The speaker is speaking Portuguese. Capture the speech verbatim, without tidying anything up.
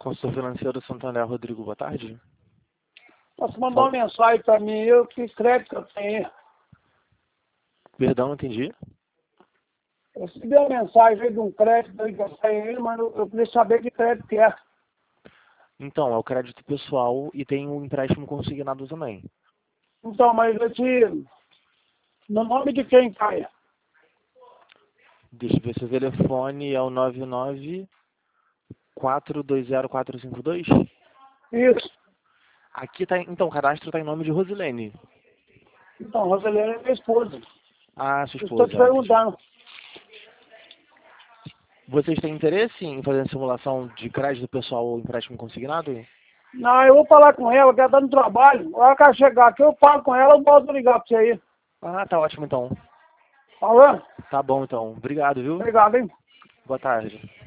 Consultor Financeiro Santander, Rodrigo, boa tarde. Posso mandar uma mensagem para mim, eu que crédito que eu tenho. Perdão, não entendi. Eu recebi uma mensagem aí de um crédito aí que eu tenho, mas eu, eu queria saber que crédito que é. Então, é o crédito pessoal e tem o empréstimo consignado também. Então, mas esse... No nome de quem cai? Deixa eu ver, seu telefone é o nove nove quatro dois zero quatro cinco dois? Isso. Aqui tá, então, o cadastro está em nome de Rosilene. Então, Roselene é minha esposa. Ah, sua Eu estou esposa. te perguntando. Vocês têm interesse em fazer a simulação de crédito pessoal ou empréstimo consignado? Não, eu vou falar com ela, que ela está no trabalho. A hora que ela chegar aqui, eu falo com ela, eu posso ligar para você aí. Ah, tá ótimo então. Falando? Tá bom então. Obrigado, viu? Obrigado, hein? Boa tarde.